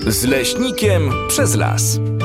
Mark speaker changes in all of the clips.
Speaker 1: Z leśnikiem przez las.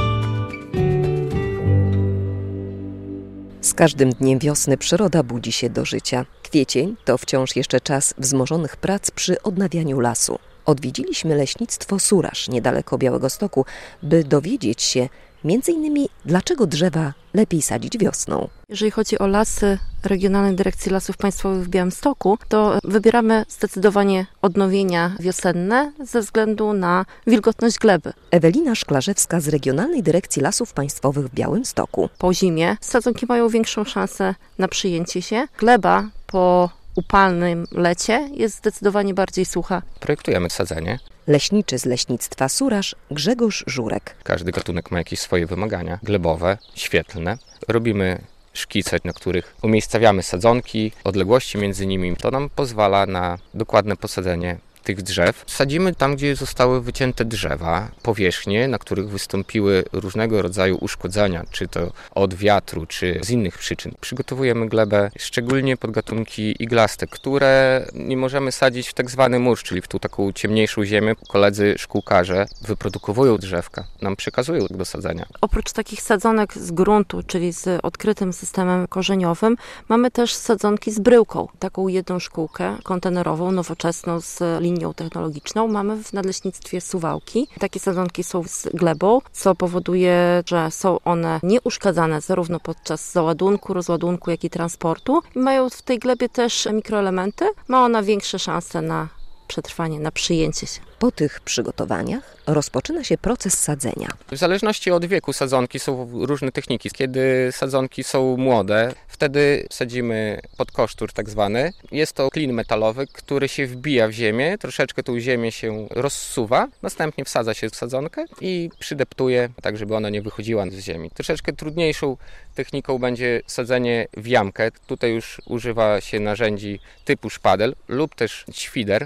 Speaker 2: Z każdym dniem wiosny przyroda budzi się do życia. Kwiecień to wciąż jeszcze czas wzmożonych prac przy odnawianiu lasu. Odwiedziliśmy leśnictwo Suraż niedaleko Białegostoku, by dowiedzieć się m.in. dlaczego drzewa lepiej sadzić wiosną.
Speaker 3: Jeżeli chodzi o lasy Regionalnej Dyrekcji Lasów Państwowych w Białymstoku, to wybieramy zdecydowanie odnowienia wiosenne ze względu na wilgotność gleby.
Speaker 2: Ewelina Szklarzewska z Regionalnej Dyrekcji Lasów Państwowych w Białymstoku.
Speaker 3: Po zimie sadzonki mają większą szansę na przyjęcie się. Gleba po upalnym lecie jest zdecydowanie bardziej sucha.
Speaker 4: Projektujemy sadzenie.
Speaker 2: Leśniczy z leśnictwa Suraż Grzegorz Żurek.
Speaker 4: Każdy gatunek ma jakieś swoje wymagania glebowe, świetlne. Robimy szkice, na których umiejscawiamy sadzonki, odległości między nimi. To nam pozwala na dokładne posadzenie tych drzew. Sadzimy tam, gdzie zostały wycięte drzewa, powierzchnie, na których wystąpiły różnego rodzaju uszkodzenia, czy to od wiatru, czy z innych przyczyn. Przygotowujemy glebę szczególnie pod gatunki iglaste, które nie możemy sadzić w tak zwany mórz, czyli w tą taką ciemniejszą ziemię. Koledzy szkółkarze wyprodukowują drzewka, nam przekazują do sadzenia.
Speaker 3: Oprócz takich sadzonek z gruntu, czyli z odkrytym systemem korzeniowym, mamy też sadzonki z bryłką. Taką jedną szkółkę kontenerową, nowoczesną, z linią technologiczną mamy w Nadleśnictwie Suwałki. Takie sadzonki są z glebą, co powoduje, że są one nieuszkadzane zarówno podczas załadunku, rozładunku, jak i transportu. Mają w tej glebie też mikroelementy. Ma ona większe szanse na przetrwanie, na przyjęcie się.
Speaker 2: Po tych przygotowaniach rozpoczyna się proces sadzenia.
Speaker 4: W zależności od wieku sadzonki są różne techniki. Kiedy sadzonki są młode, wtedy sadzimy pod kosztur tak zwany. Jest to klin metalowy, który się wbija w ziemię, troszeczkę tą ziemię się rozsuwa, następnie wsadza się w sadzonkę i przydeptuje, tak żeby ona nie wychodziła z ziemi. Troszeczkę trudniejszą techniką będzie sadzenie w jamkę. Tutaj już używa się narzędzi typu szpadel lub też świder.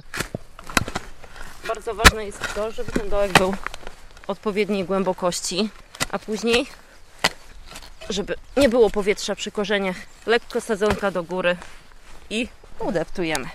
Speaker 3: Bardzo ważne jest to, żeby ten dołek był odpowiedniej głębokości, a później, żeby nie było powietrza przy korzeniach, lekko sadzonka do góry i udeptujemy.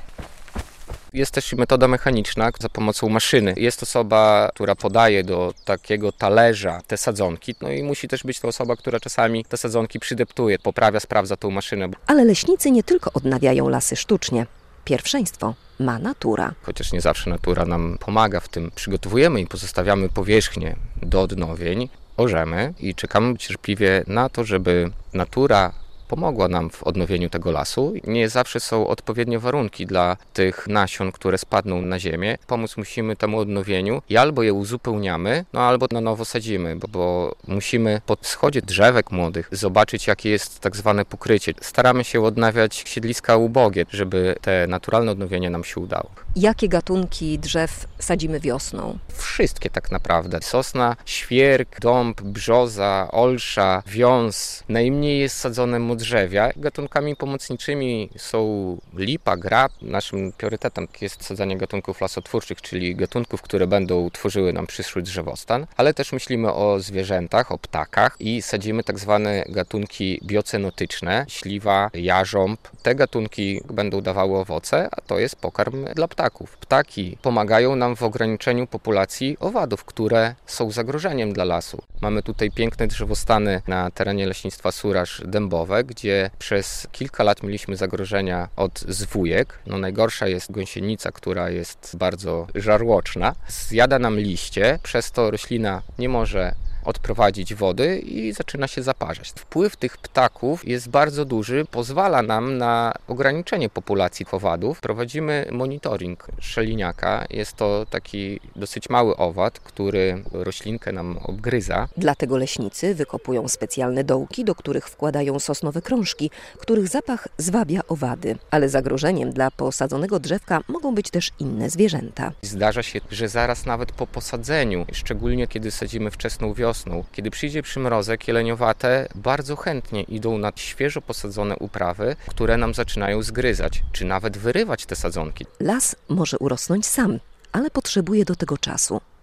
Speaker 4: Jest też metoda mechaniczna za pomocą maszyny. Jest osoba, która podaje do takiego talerza te sadzonki, no i musi też być to osoba, która czasami te sadzonki przydeptuje, poprawia, sprawdza tą maszynę.
Speaker 2: Ale leśnicy nie tylko odnawiają lasy sztucznie. Pierwszeństwo ma natura.
Speaker 4: Chociaż nie zawsze natura nam pomaga w tym. Przygotowujemy i pozostawiamy powierzchnię do odnowień, orzemy i czekamy cierpliwie na to, żeby natura pomogła nam w odnowieniu tego lasu. Nie zawsze są odpowiednie warunki dla tych nasion, które spadną na ziemię. Pomóc musimy temu odnowieniu i albo je uzupełniamy, albo na nowo sadzimy, bo musimy po schodzie drzewek młodych zobaczyć, jakie jest tak zwane pokrycie. Staramy się odnawiać siedliska ubogie, żeby te naturalne odnowienie nam się udało.
Speaker 2: Jakie gatunki drzew sadzimy wiosną?
Speaker 4: Wszystkie tak naprawdę. Sosna, świerk, dąb, brzoza, olsza, wiąz. Najmniej jest sadzone modrzewia. Gatunkami pomocniczymi są lipa, grab. Naszym priorytetem jest sadzenie gatunków lasotwórczych, czyli gatunków, które będą tworzyły nam przyszły drzewostan, ale też myślimy o zwierzętach, o ptakach i sadzimy tak zwane gatunki biocenotyczne, śliwa, jarząb. Te gatunki będą dawały owoce, a to jest pokarm dla ptaków. Ptaki pomagają nam w ograniczeniu populacji owadów, które są zagrożeniem dla lasu. Mamy tutaj piękne drzewostany na terenie leśnictwa Suraż dębowe, gdzie przez kilka lat mieliśmy zagrożenia od zwójek. Najgorsza jest gąsienica, która jest bardzo żarłoczna. Zjada nam liście, przez to roślina nie może odprowadzić wody i zaczyna się zaparzać. Wpływ tych ptaków jest bardzo duży, pozwala nam na ograniczenie populacji owadów. Prowadzimy monitoring szeliniaka. Jest to taki dosyć mały owad, który roślinkę nam obgryza.
Speaker 2: Dlatego leśnicy wykopują specjalne dołki, do których wkładają sosnowe krążki, których zapach zwabia owady. Ale zagrożeniem dla posadzonego drzewka mogą być też inne zwierzęta.
Speaker 4: Zdarza się, że zaraz nawet po posadzeniu, szczególnie kiedy sadzimy wczesną wiosną, kiedy przyjdzie przymrozek, jeleniowate bardzo chętnie idą na świeżo posadzone uprawy, które nam zaczynają zgryzać, czy nawet wyrywać te sadzonki.
Speaker 2: Las może urosnąć sam, ale potrzebuje do tego czasu.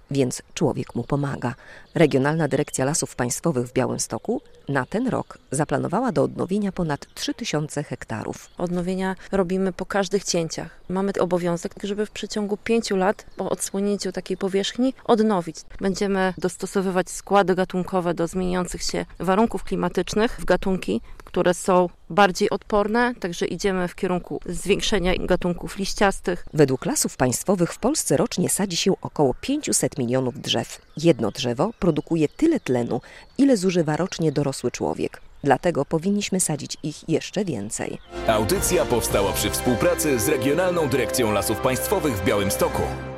Speaker 2: więc człowiek mu pomaga. Regionalna Dyrekcja Lasów Państwowych w Białymstoku na ten rok zaplanowała do odnowienia ponad 3000 hektarów.
Speaker 3: Odnowienia robimy po każdych cięciach. Mamy obowiązek, żeby w przeciągu 5 lat po odsłonięciu takiej powierzchni odnowić. Będziemy dostosowywać składy gatunkowe do zmieniających się warunków klimatycznych w gatunki, które są bardziej odporne, także idziemy w kierunku zwiększenia gatunków liściastych.
Speaker 2: Według Lasów Państwowych w Polsce rocznie sadzi się około 500 milionów drzew. Jedno drzewo produkuje tyle tlenu, ile zużywa rocznie dorosły człowiek. Dlatego powinniśmy sadzić ich jeszcze więcej.
Speaker 1: Audycja powstała przy współpracy z Regionalną Dyrekcją Lasów Państwowych w Białymstoku.